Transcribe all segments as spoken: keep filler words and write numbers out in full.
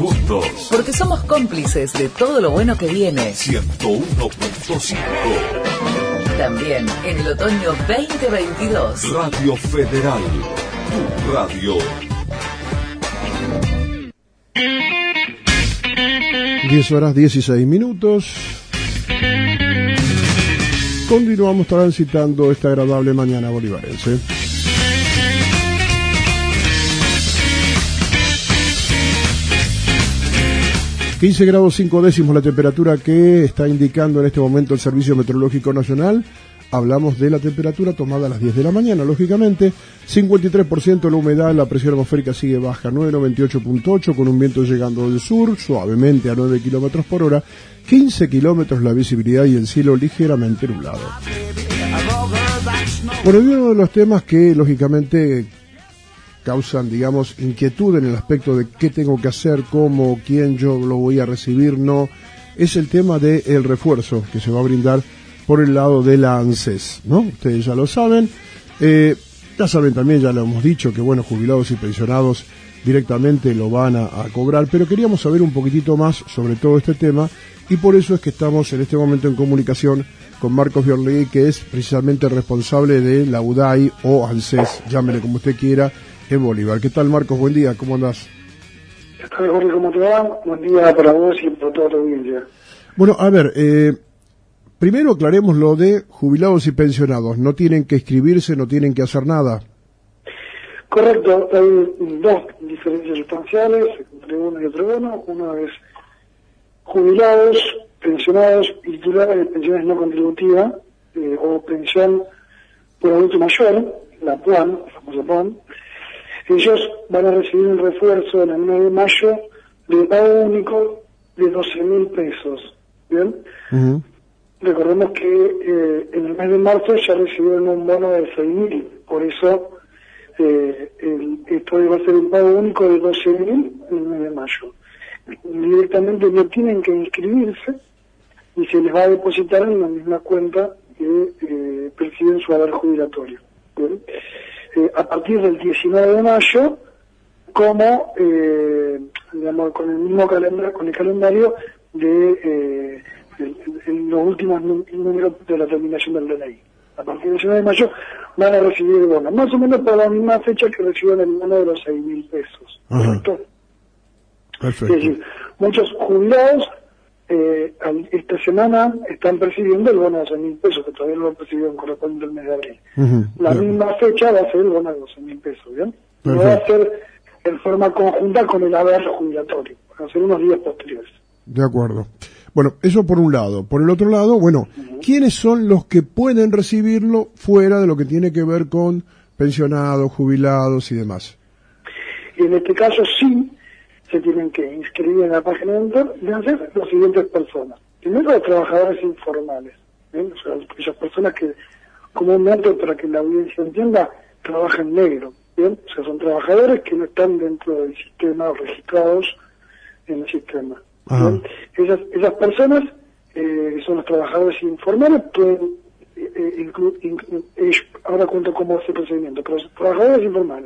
juntos. Porque somos cómplices de todo lo bueno que viene. ciento uno punto cinco. También en el otoño veinte veintidós. Radio Federal, tu radio. diez horas dieciséis minutos. Continuamos transitando esta agradable mañana bolivarense. quince grados cinco décimos la temperatura que está indicando en este momento el Servicio Meteorológico Nacional. Hablamos de la temperatura tomada a las diez de la mañana, lógicamente. cincuenta y tres por ciento la humedad, la presión atmosférica sigue baja, nueve noventa y ocho punto ocho, con un viento llegando del sur, suavemente a nueve kilómetros por hora, quince kilómetros la visibilidad y el cielo ligeramente nublado. Bueno, y uno de los temas que, lógicamente, causan, digamos, inquietud en el aspecto de qué tengo que hacer, cómo, quién yo lo voy a recibir, no, es el tema del refuerzo que se va a brindar por el lado de la ANSES, ¿no? Ustedes ya lo saben, eh, ya saben también, ya lo hemos dicho, que bueno, jubilados y pensionados directamente lo van a, a cobrar, pero queríamos saber un poquitito más sobre todo este tema, y por eso es que estamos en este momento en comunicación con Marcos Biorlegui, que es precisamente responsable de la U D A I o ANSES, llámele como usted quiera, en Bolívar. ¿Qué tal, Marcos? Buen día, ¿cómo andás? ¿Qué tal, Jorge? ¿Cómo te va? Buen día para vos y para toda la audiencia. Bueno, a ver, eh, primero aclaremos lo de jubilados y pensionados. No tienen que inscribirse, no tienen que hacer nada. Correcto, hay dos diferencias sustanciales entre uno y otro bono. Uno es jubilados, pensionados y titulares de pensiones no contributivas eh, o pensión por adulto mayor, la P U A N, la famosa P U A N. Ellos van a recibir un refuerzo en el mes de mayo de pago único de doce mil pesos. ¿Bien? Uh-huh. Recordemos que eh, en el mes de marzo ya recibieron un bono de seis mil, por eso eh, el, esto va a ser un pago único de doce mil en el mes de mayo. Directamente no tienen que inscribirse y se les va a depositar en la misma cuenta que eh, perciben su haber jubilatorio. ¿Bien? Eh, a partir del diecinueve de mayo, como eh, digamos, con el mismo calendario, con el calendario de eh, el, el, los últimos números de la terminación del D N I. A partir del diecinueve de mayo van a recibir el bono, más o menos para la misma fecha que reciben el bono de los seis mil pesos. ¿Correcto? Perfecto. Es decir, muchos jubilados eh, esta semana están percibiendo el bono de doce mil pesos, que todavía no lo percibieron correspondiente al mes de abril. Uh-huh. La Bien. misma fecha va a ser el bono de doce mil pesos, ¿bien? No va a ser en forma conjunta con el haber jubilatorio, van a ser unos días posteriores. De acuerdo. Bueno, eso por un lado. Por el otro lado, bueno, uh-huh. ¿quiénes son los que pueden recibirlo fuera de lo que tiene que ver con pensionados, jubilados y demás? Y en este caso sí se tienen que inscribir en la página de ANSES las siguientes personas. Primero, los trabajadores informales, ¿eh? O sea, aquellas personas que comúnmente, para que la audiencia entienda, trabajan negro, ¿bien? O sea, son trabajadores que no están dentro del sistema o registrados en el sistema. Esas, esas personas, eh, son los trabajadores informales, pueden eh, incluir, inclu eh, ahora cuento cómo es el procedimiento, pero los trabajadores informales.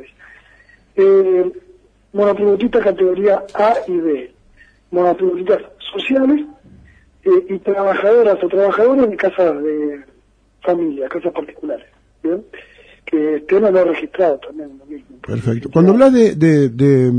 Eh, monotributistas categoría A y B, monotributistas sociales eh, y trabajadoras o trabajadores de casas de familia, casas particulares, ¿bien? Que estén o no registrados también. Lo mismo. Perfecto. Cuando hablas de, de, de,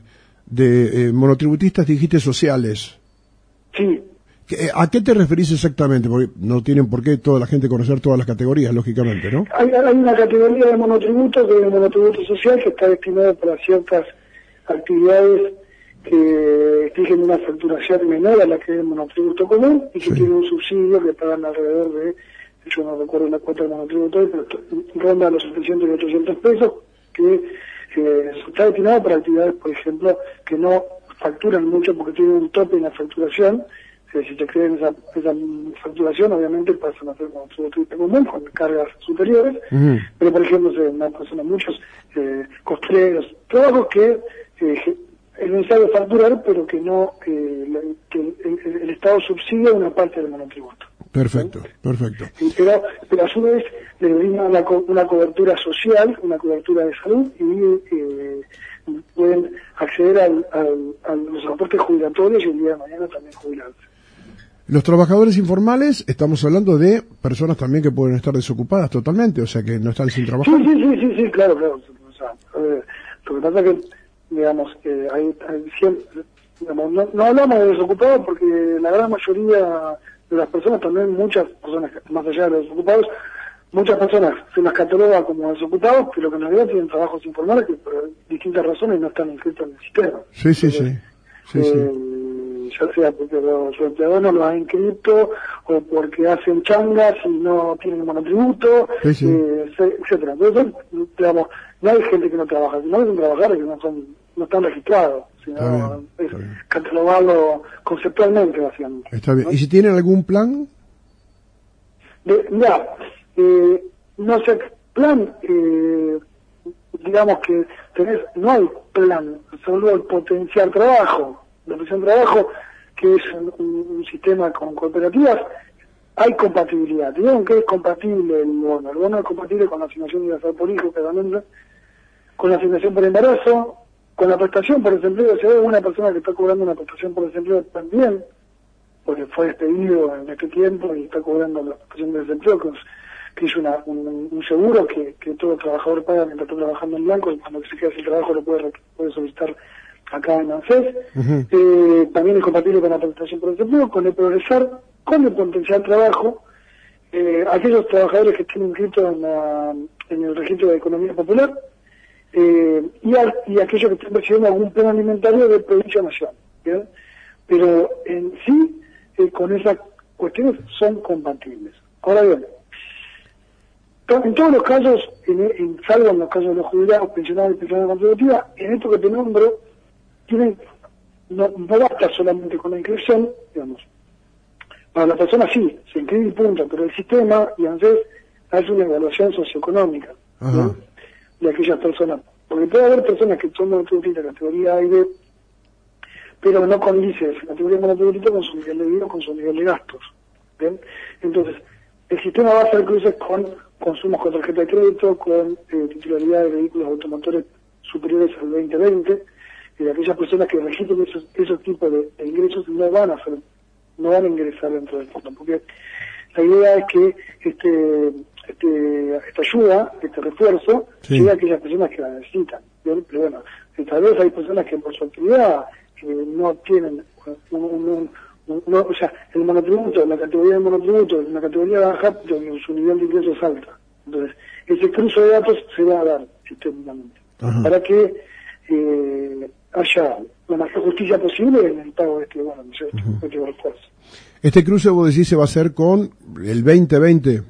de eh, monotributistas, dijiste sociales. Sí. ¿A qué te referís exactamente? Porque no tienen por qué toda la gente conocer todas las categorías, lógicamente, ¿no? Hay, hay una categoría de monotributo, que es el monotributo social, que está destinado para ciertas actividades que exigen una facturación menor a la que es el monotributo común y que sí. tiene un subsidio que pagan alrededor de, yo no recuerdo la cuota del monotributo, pero ronda los setecientos y ochocientos pesos, que eh, está destinado para actividades, por ejemplo, que no facturan mucho porque tienen un tope en la facturación. Eh, si se creen esa, esa facturación, obviamente pasan a ser monotributo común con cargas superiores, uh-huh. pero por ejemplo, se, una persona, muchos eh, costureros, trabajos que eh, es necesario facturar, pero que no, eh, que el, el, el Estado subsidia una parte del monotributo. Perfecto, ¿sí? perfecto. Y, pero, pero a su vez le brinda una, una cobertura social, una cobertura de salud y eh, pueden acceder al, al, a los aportes aportes jubilatorios y el día de mañana también jubilarse. Los trabajadores informales, estamos hablando de personas también que pueden estar desocupadas totalmente, o sea que no están sin trabajar. Sí, sí, sí, sí, sí, claro, claro. O sea, eh, lo que pasa es que, digamos, eh, hay, hay siempre, digamos, no, no hablamos de desocupados porque la gran mayoría de las personas, también muchas personas, más allá de los desocupados, muchas personas se las catalogan como desocupados, pero que en realidad tienen trabajos informales que por distintas razones no están inscritos en el sistema. Sí, sí, sí. sí, eh, sí. Ya sea porque los, su empleador no los ha inscrito o porque hacen changas y no tienen monotributo, Sí, sí. eh, etcétera. Entonces, digamos, no hay gente que no trabaja, sino que son trabajadores que no son, no están registrados, sino Está bien, es está bien. catalogarlo conceptualmente, básicamente. Está bien. ¿no? ¿Y si tienen algún plan? De, mira, eh, no sé, plan, eh, digamos que tenés, no hay plan, solo el potencial trabajo. La presión de trabajo, que es un, un, un sistema con cooperativas, hay compatibilidad. Dijeron que es compatible el bono. El bono es compatible con la asignación universal por hijo, claramente, con la asignación por embarazo, con la prestación por desempleo. Si hay una persona que está cobrando una prestación por desempleo también, porque fue despedido en este tiempo y está cobrando la prestación de desempleo, que es, que es una, un, un seguro que, que todo trabajador paga mientras está trabajando en blanco, y cuando se queda sin trabajo lo puede, puede solicitar acá en ANSES. Uh-huh. eh, también es compatible con la prestación por desempleo, con el progresar, con el potencial trabajo. Eh, aquellos trabajadores que estén inscritos en, la, en el registro de economía popular, eh, y, a, y aquellos que estén recibiendo algún plan alimentario de provincia nación, ¿bien? Pero en sí, eh, con esas cuestiones son compatibles. Ahora bien, to, en todos los casos, en, en, salvo en los casos de los jubilados, pensionados y pensionadas contributivas, en esto que te nombro, tienen, no, no basta solamente con la inscripción, digamos. Para la persona sí, se inscribe y punto, pero el sistema, y ANSES, hace una evaluación socioeconómica, ¿no? De aquellas personas. Porque puede haber personas que son monotributistas, categoría A y B, pero no con I C E S, categoría monotributista con su nivel de vida, con su nivel de gastos. ¿Bien? Entonces, el sistema va a hacer cruces con consumos con tarjeta de crédito, con eh, titularidad de vehículos automotores superiores al veinte veinte, y de aquellas personas que registren esos, esos tipos de, de ingresos no van a hacer, no van a ingresar dentro del fondo, porque la idea es que este, este esta ayuda, este refuerzo, sí, llegue a aquellas personas que la necesitan. ¿Bien? Pero bueno, tal vez hay personas que por su actividad que no tienen un, un, un, un no, o sea, el monotributo, la categoría de monotributo es una categoría baja, pero su nivel de ingresos es alta. Entonces, ese cruce de datos se va a dar sistémicamente. Ajá. Para que eh, haya la mayor justicia posible en el pago de este bono, ¿no es cierto? Uh-huh. Este refuerzo. Este cruce, vos decís, se va a hacer con el veinte veinte.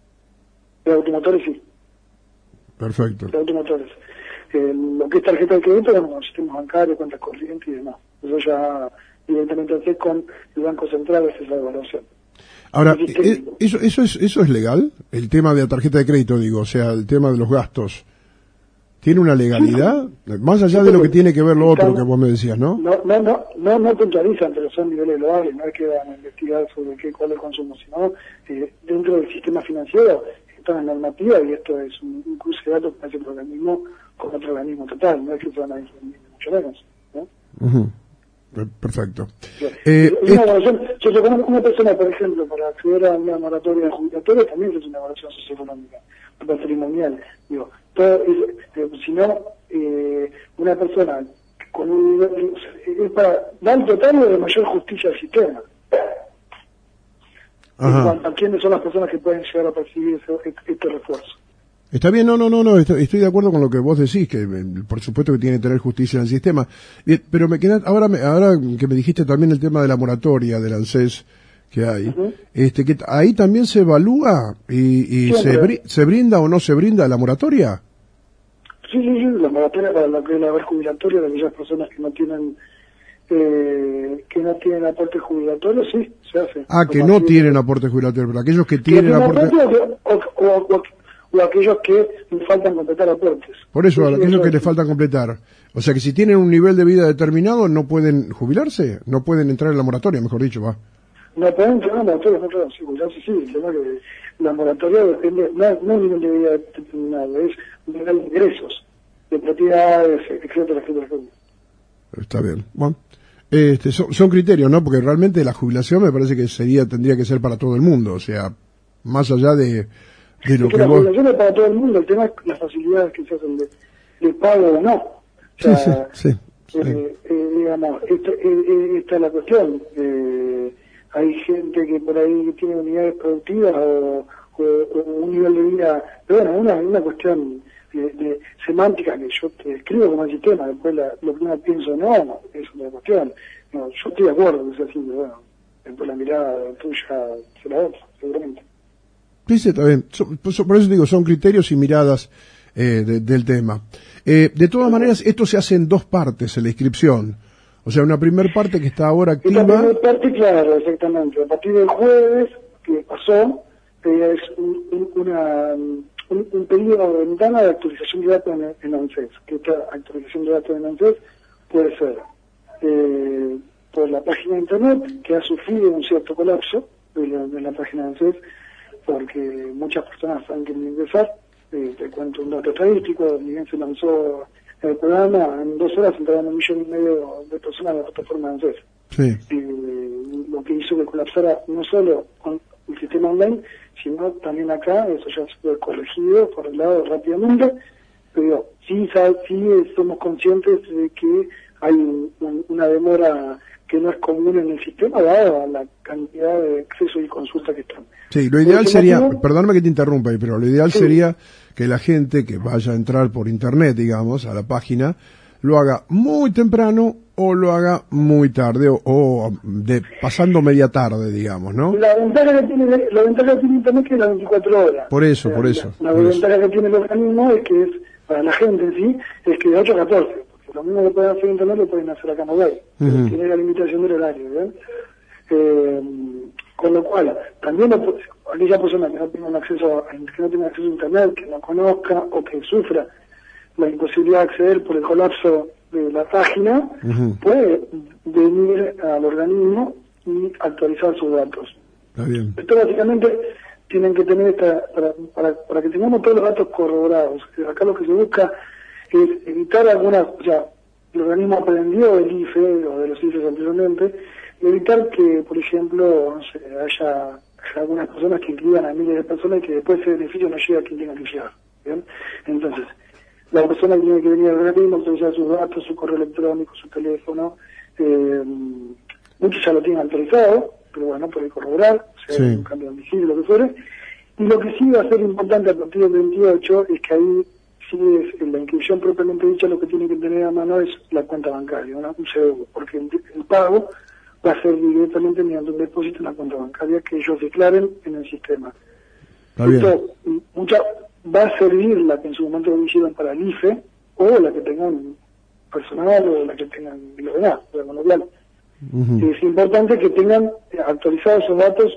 De automotores, sí. Perfecto. De automotores. Eh, lo que es tarjeta de crédito, como sistemas bancarios, cuentas corrientes y demás. Eso ya directamente hace con el Banco Central, esa es la evaluación. Ahora, ¿eso, eso, es, ¿eso es legal? El tema de la tarjeta de crédito, digo, o sea, el tema de los gastos. ¿Tiene una legalidad? Sí, más allá sí, de lo que tiene que ver lo otro que vos me decías, ¿no? No, no, no, no, no puntualizan, pero son niveles loables, no es que van a investigar sobre qué, cuál es el consumo, sino eh, dentro del sistema financiero está en normativa y esto es un, un cruce de datos con ese organismo, con otro organismo total, no es que se van a disminuir mucho menos, ¿no? Uh-huh. Perfecto. Eh, una evaluación, yo te conozco una persona, por ejemplo, para acceder a una moratoria jubilatoria también es una evaluación socioeconómica, patrimonial, digo, todo, eh, si no, eh, una persona con un nivel, es para dar total de mayor justicia al sistema. Ajá. ¿Quiénes son las personas que pueden llegar a percibir ese, este refuerzo? Está bien, no, no, no, no, estoy, estoy de acuerdo con lo que vos decís, que por supuesto que tiene que tener justicia en el sistema. Bien, pero me queda, ahora, me, ahora que me dijiste también el tema de la moratoria del ANSES que hay, uh-huh. este, que ahí también se evalúa y, y se, bri, se brinda o no se brinda la moratoria. Sí, sí, sí, la moratoria para lo que es la haber jubilatoria de aquellas personas que no tienen eh, que no tienen aporte jubilatorio, sí, se hace. Ah, que no tienen aporte jubilatorio, pero aquellos que tienen aporte... O, o, o, o aquellos que les faltan completar aportes. Por eso, a aquellos que les faltan completar. O sea que si tienen un nivel de vida determinado, no pueden jubilarse, no pueden entrar en la moratoria, mejor dicho, va. No pueden entrar en la moratoria, no pueden jubilarse, sí, el tema que la moratoria depende, no, no es un nivel de vida determinado, es un nivel de ingresos, de propiedades, etcétera, etcétera, etcétera. Está bien. Bueno, Este, son, son criterios, ¿no? Porque realmente la jubilación me parece que sería tendría que ser para todo el mundo, o sea, más allá de, de lo es que, que la vos... jubilación es para todo el mundo, el tema es las facilidades que se hacen de, de pago o no. O sea, sí, sí, sí, eh, sí. eh, digamos, esta, eh, esta es la cuestión. Eh, hay gente que por ahí tiene unidades productivas o, o, o un nivel de vida, pero bueno, una, una cuestión de, de semántica que yo te escribo como el sistema, después la, lo que uno pienso, no, no, es una cuestión. No, yo estoy de acuerdo que es así, pero bueno, después la mirada tuya se la da, seguramente. Sí, sí, está bien. So, por eso digo, son criterios y miradas eh, de, del tema. Eh, de todas maneras, esto se hace en dos partes en la inscripción. O sea, una primera parte que está ahora activa. Esta primera parte, claro, exactamente. A partir del jueves que pasó, eh, es un, un, una, un, un pedido de ventana de actualización de datos en, en ANSES. Que esta actualización de datos en ANSES puede ser eh, por la página de internet, que ha sufrido un cierto colapso de la, de la página de ANSES, porque muchas personas han querido ingresar. Eh, te cuento un dato estadístico, ni bien se lanzó el programa, en dos horas entraron un millón y medio de personas a la plataforma de ANSES. Sí. Eh, lo que hizo que colapsara no solo con el sistema online, sino también acá, eso ya fue corregido, correlado rápidamente, pero sí, sabe, sí somos conscientes de que hay un, un, una demora que no es común en el sistema, dada la cantidad de accesos y consultas que están. Sí, lo ideal sería, motivo, perdóname que te interrumpa, pero lo ideal sí. sería que la gente que vaya a entrar por internet, digamos, a la página, lo haga muy temprano o lo haga muy tarde o, o de, pasando media tarde, digamos, ¿no? La ventaja que tiene, la ventaja que tiene internet es que es las veinticuatro horas. Por eso, o sea, por eso. La, la por ventaja eso. que tiene el organismo es que es, para la gente en sí, es que de ocho a catorce. Lo mismo que pueden hacer en internet lo pueden hacer acá en mobile. Uh-huh. Tiene la limitación del horario, ¿verdad? Eh, con lo cual, también lo, aquella persona que no tenga un acceso, que no tenga acceso a internet, que no conozca o que sufra la imposibilidad de acceder por el colapso de la página, uh-huh. puede venir al organismo y actualizar sus datos. Está bien. Esto básicamente tienen que tener esta, para, para, para que tengamos todos los datos corroborados. Acá lo que se busca es evitar algunas, o sea, el organismo aprendió del I F E o de los I F Es anteriormente, evitar que, por ejemplo, no sé, haya, haya algunas personas que inscriban a miles de personas y que después ese beneficio no llegue a quien tenga que llegar. ¿Bien? Entonces, la persona que tiene que venir al organismo, actualizar sus datos, su correo electrónico, su teléfono, eh, muchos ya lo tienen actualizado, pero bueno, puede corroborar, o sea, sí. un cambio de domicilio, lo que fuere. Y lo que sí va a ser importante a partir del veintiocho es que ahí sí es en la inscripción propiamente dicha, lo que tiene que tener a mano es la cuenta bancaria, ¿no? Un C B U, porque el, el pago va a ser directamente mediante un depósito en la cuenta bancaria que ellos declaren en el sistema. Esto mucha, va a servir la que en su momento lo hicieron para el I F E o la que tengan personal o la que tengan lo demás, con lo cual uh-huh. es importante que tengan actualizados esos datos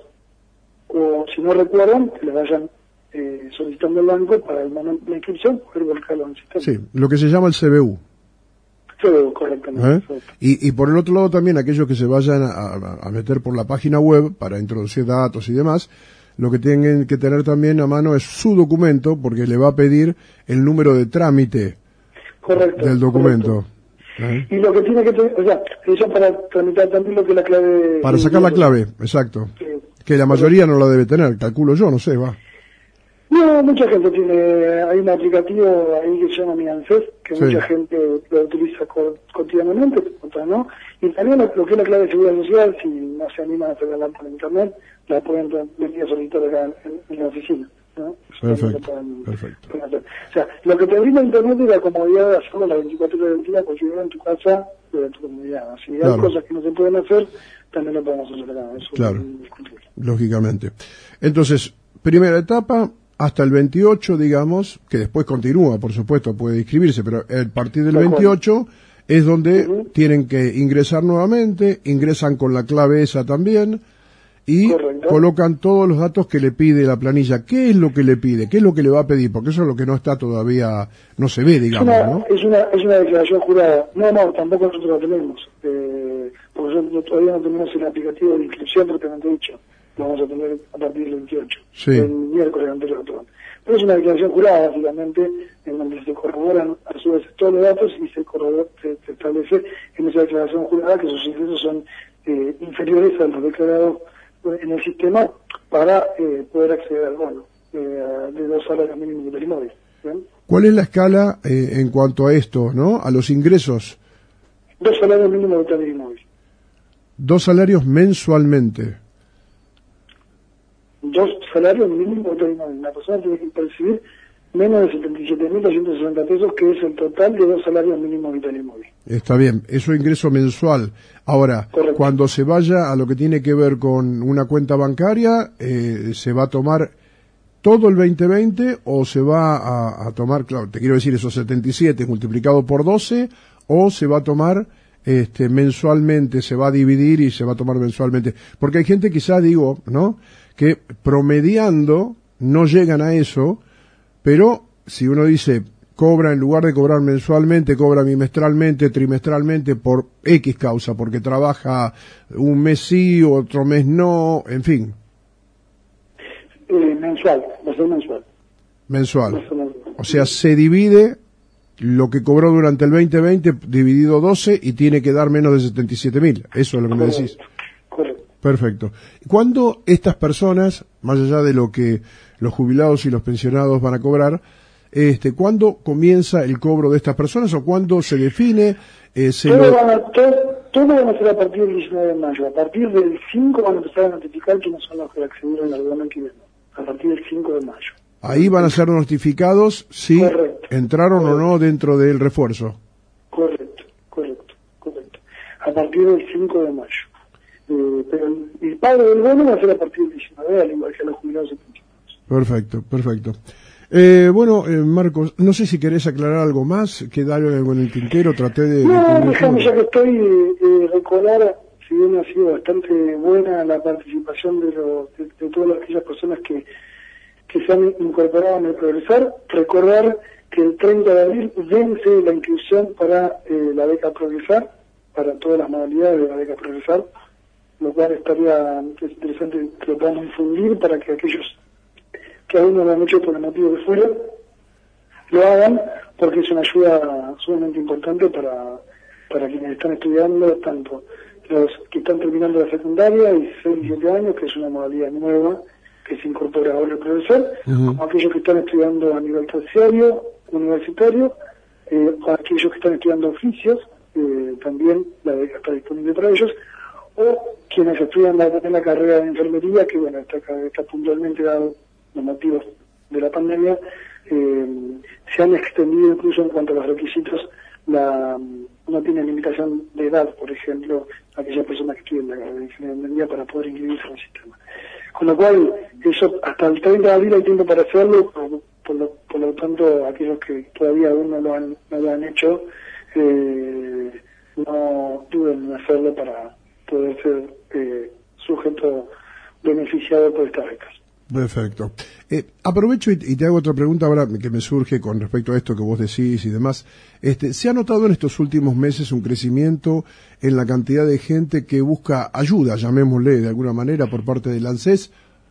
o si no recuerdan, que les vayan Eh, solicitando el banco para el momento de la inscripción poder volcarlo en el sistema. Sí, lo que se llama el C B U. C B U, correctamente. ¿Eh? Y, y por el otro lado también aquellos que se vayan a, a meter por la página web para introducir datos y demás, lo que tienen que tener también a mano es su documento porque le va a pedir el número de trámite correcto, del documento. ¿Eh? Y lo que tiene que tener, o sea, eso para tramitar también lo que es la clave... Para sacar la clave, exacto. Sí. Que la mayoría no la debe tener, calculo yo, no sé, va. No, mucha gente tiene, hay un aplicativo ahí que se llama Mi ANSES, que sí. mucha gente lo utiliza co- cotidianamente, otra no, y también lo, lo que es la clave de seguridad social, si no se animan a sacarla por internet, la pueden venir a solicitar acá en, en la oficina, ¿no? Perfecto, pueden, perfecto. Pueden hacer. O sea, lo que te brinda internet es la comodidad de hacerlo las veinticuatro horas del día, cualquier hora en tu casa, de tu comunidad. Si claro. hay cosas que no se pueden hacer, también lo podemos hacer acá, eso claro, es indiscutible. Lógicamente. Entonces, primera etapa, hasta el veintiocho, digamos, que después continúa, por supuesto, puede inscribirse, pero a partir del veintiocho es donde uh-huh. tienen que ingresar nuevamente, ingresan con la clave esa también y correcto. Colocan todos los datos que le pide la planilla. ¿Qué es lo que le pide? ¿Qué es lo que le va a pedir? Porque eso es lo que no está todavía, no se ve, digamos, es una, ¿no? Es una, es una declaración jurada. No, no, tampoco nosotros la tenemos. Eh, porque no, todavía no tenemos el aplicativo de inscripción propiamente dicho, lo vamos a tener a partir del veintiocho, sí. el miércoles anterior, perdón. Pero es una declaración jurada, básicamente, en donde se corroboran a su vez todos los datos y se, se, se establece en esa declaración jurada que sus ingresos son eh, inferiores a los declarados en el sistema para eh, poder acceder al bono eh, de dos salarios mínimos del inmóvil. ¿Bien? ¿Cuál es la escala eh, en cuanto a esto, no? A los ingresos. Dos salarios mínimos del inmóvil. Dos salarios mensualmente. Dos salarios mínimos del inmóvil. Una persona tiene que percibir menos de setenta y siete mil doscientos sesenta pesos, que es el total de dos salarios mínimos del inmóvil. Está bien, eso es ingreso mensual. Ahora, correcto, cuando se vaya a lo que tiene que ver con una cuenta bancaria, eh, ¿se va a tomar todo el veinte veinte o se va a, a tomar, claro, te quiero decir, esos setenta y siete multiplicado por doce, o se va a tomar este mensualmente, se va a dividir y se va a tomar mensualmente? Porque hay gente, quizá digo, ¿no?, que promediando no llegan a eso, pero si uno dice, cobra, en lugar de cobrar mensualmente, cobra bimestralmente, trimestralmente, por X causa, porque trabaja un mes sí, otro mes no, en fin. Eh, mensual, va a ser mensual. Mensual. Va a ser mensual. O sea, se divide lo que cobró durante el veinte veinte dividido doce y tiene que dar menos de setenta y siete mil. Eso es lo que me decís. Correcto. Perfecto. ¿Cuándo estas personas, más allá de lo que los jubilados y los pensionados van a cobrar, este, cuándo comienza el cobro de estas personas o cuándo se define? Eh, se todo, lo... van a, todo, todo van a ser a partir del diecinueve de mayo. A partir del cinco van a empezar a notificar quiénes son los que accedieron al bono alquiler. A partir del cinco de mayo. Ahí van a ser notificados si correcto, entraron correcto, o no dentro del refuerzo. Correcto, correcto, correcto. A partir del cinco de mayo. Eh, pero el, el pago del bono va a ser a partir del diecinueve, al igual que a los jubilados y pensionados. Perfecto, perfecto. Eh, bueno, eh, Marcos, no sé si querés aclarar algo más, quedar algo en el tintero, traté de... No, de déjame, ya que estoy, eh, recordar, si bien ha sido bastante buena la participación de, lo, de, de todas aquellas personas que, que se han incorporado en el Progresar, recordar que el treinta de abril vence la inscripción para eh, la beca Progresar, para todas las modalidades de la beca Progresar, lo cual estaría interesante que lo podamos difundir para que aquellos que aún no lo han hecho por el motivo que fuera, lo hagan, porque es una ayuda sumamente importante para, para quienes están estudiando, tanto los que están terminando la secundaria, dieciséis y diecisiete años, que es una modalidad nueva que se incorpora ahora al profesor, uh-huh, como aquellos que están estudiando a nivel terciario, universitario, eh, o aquellos que están estudiando oficios, eh, también la beca está disponible para ellos, o quienes estudian la, en la carrera de enfermería, que bueno, está, está puntualmente dado los motivos de la pandemia, eh, se han extendido incluso en cuanto a los requisitos. La, no tiene limitación de edad, por ejemplo, aquellas personas que estudian la carrera de enfermería para poder inscribirse en el sistema. Con lo cual, eso hasta el treinta de abril hay tiempo para hacerlo, por, por, lo, por lo tanto, aquellos que todavía aún no lo han, no lo han hecho, eh, no duden en hacerlo para poder ser eh, sujeto beneficiado por estas becas. Perfecto. Eh, aprovecho y, y te hago otra pregunta ahora que me surge con respecto a esto que vos decís y demás. Este, ¿se ha notado en estos últimos meses un crecimiento en la cantidad de gente que busca ayuda, llamémosle de alguna manera, por parte del ANSES?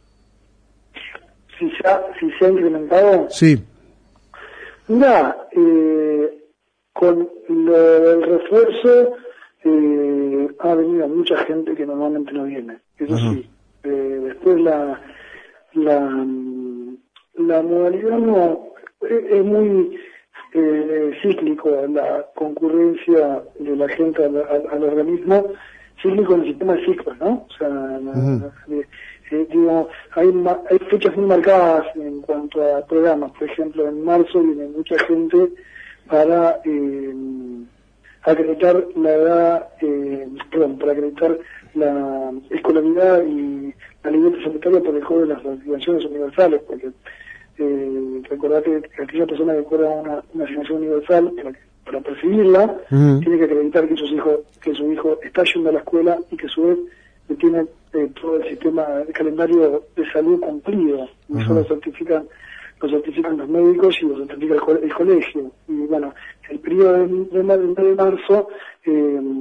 Si se ha, si se ha incrementado. Sí. Mira, eh, con lo del refuerzo eh, ha venido mucha gente que normalmente no viene. Eso Ajá. sí. Eh, después la la la modalidad no es, es muy eh, cíclico la concurrencia de la gente al, al, al organismo, cíclico en el sistema de ciclos, ¿no? O sea, la, eh, eh, digo, hay, hay fechas muy marcadas en cuanto a programas. Por ejemplo, en marzo viene mucha gente para eh, acreditar la edad, eh, perdón, para acreditar la escolaridad y la libreta sanitaria por el cobro de las asignaciones universales, porque eh, recordad que aquella persona que cobra una, una asignación universal, para, para percibirla, uh-huh. tiene que acreditar que, sus hijos, que su hijo está yendo a la escuela y que a su vez tiene eh, todo el sistema de calendario de salud cumplido. Uh-huh. Eso lo certifican, lo certifican los médicos y lo certifica el, co- el colegio. Y bueno, el periodo de, de, de, de marzo, eh,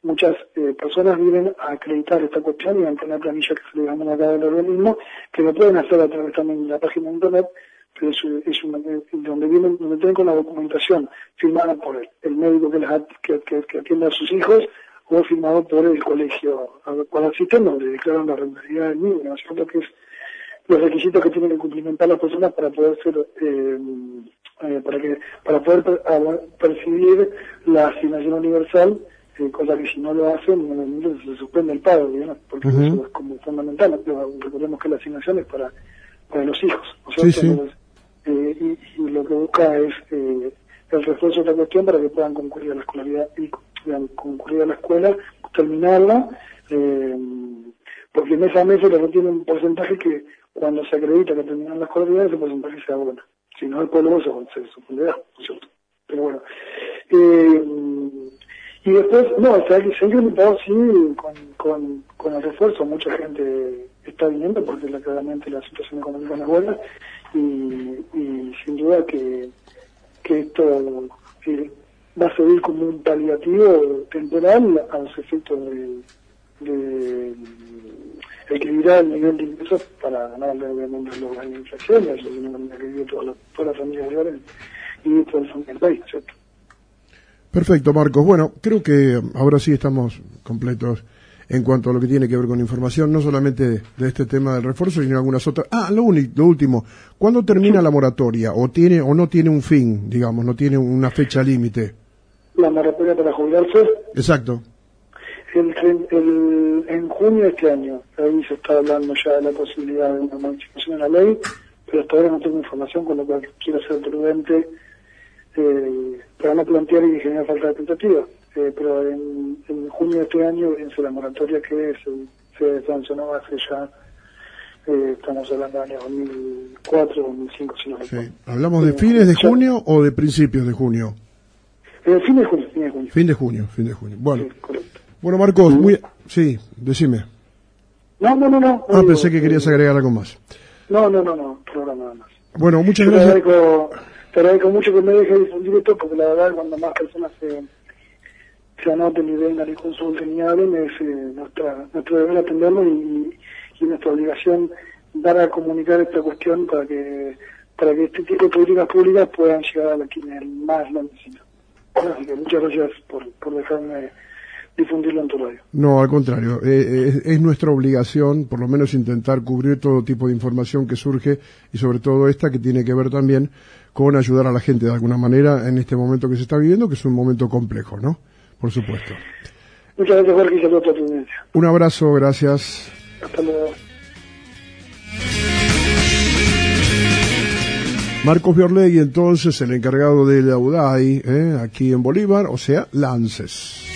muchas eh, personas vienen a acreditar esta cuestión y van a tener planillas que se le llaman acá del organismo, que lo pueden hacer a través también de la página de internet, pero es, es una, donde vienen, donde tienen con la documentación firmada por el, el médico que, les at, que, que, que atiende a sus hijos, o firmado por el colegio al cual asisten, donde declaran la regularidad del niño, ¿no es cierto? Que es los requisitos que tienen que cumplimentar las personas para poder ser eh, eh, para que para poder per, a, percibir la asignación universal, eh, cosa que si no lo hacen se suspende el pago, ¿no? Porque uh-huh. eso es como fundamental. Recordemos que la asignación es para para los hijos, ¿no es cierto? Sí, sí. Entonces, eh, y, y lo que busca es eh, el refuerzo de esta cuestión para que puedan concurrir a la escolaridad y puedan concurrir a la escuela, terminarla, eh, porque mes a mes se les tiene un porcentaje que cuando se acredita que terminan las escolaridad, ese porcentaje se abona. Si no, después luego se, se suspenderá, ¿no es cierto? Pero bueno. Eh, y después, no, se ha incrementado sí con, con, con el refuerzo. Mucha gente está viniendo porque la, claramente la situación económica no es buena y, y sin duda que, que esto eh, va a servir como un paliativo temporal a los efectos de, de equilibrar el nivel de ingresos para ganarle obviamente los años de inflación, eso es una que vive toda la, toda la familia de Oren y todo el país, ¿cierto? Perfecto, Marcos. Bueno, creo que ahora sí estamos completos en cuanto a lo que tiene que ver con información, no solamente de, de este tema del refuerzo, sino algunas otras. Ah, lo único, lo último, ¿cuándo termina sí. la moratoria? ¿O tiene o no tiene un fin, digamos, no tiene una fecha límite? La moratoria para jubilarse. Exacto. El, el, en junio de este año, ahí se está hablando ya de la posibilidad de una modificación de la ley, pero hasta ahora no tengo información, con lo cual quiero ser prudente eh, para no plantear y generar falta de expectativa. Eh, pero en, en junio de este año vence la moratoria que se, se sancionó hace ya, eh, estamos hablando de años dos mil cuatro, dos mil cinco, si no me equivoco. Sí. ¿Hablamos de fines de junio ya, o de principios de junio? Eh, fin de junio, fin de junio. Fin de junio, fin de junio. Bueno. Sí, correcto. Bueno, Marcos, muy... Sí, decime. No, no, no, no. Ah, pensé que querías agregar algo más. No, no, no, no, programa nada más. Bueno, muchas Yo gracias. Te agradezco, te agradezco mucho que me dejes difundir esto, porque la verdad cuando más personas se, se anoten y vengan y consulten y hablen, es eh, nuestra, nuestro deber atenderlo y, y nuestra obligación dar a comunicar esta cuestión para que para que este tipo de políticas públicas puedan llegar a quienes más lo necesitan. Así que muchas gracias por, por dejarme difundirlo en tu radio. No, al contrario, eh, es, es nuestra obligación por lo menos intentar cubrir todo tipo de información que surge y sobre todo esta que tiene que ver también con ayudar a la gente de alguna manera en este momento que se está viviendo, que es un momento complejo, ¿no? Por supuesto. Muchas gracias, Jorge, y saludos a tu audiencia. Un abrazo, gracias. Hasta luego. Marcos Biorlegui, entonces, el encargado de la U D A I, eh, aquí en Bolívar, o sea, la ANSES.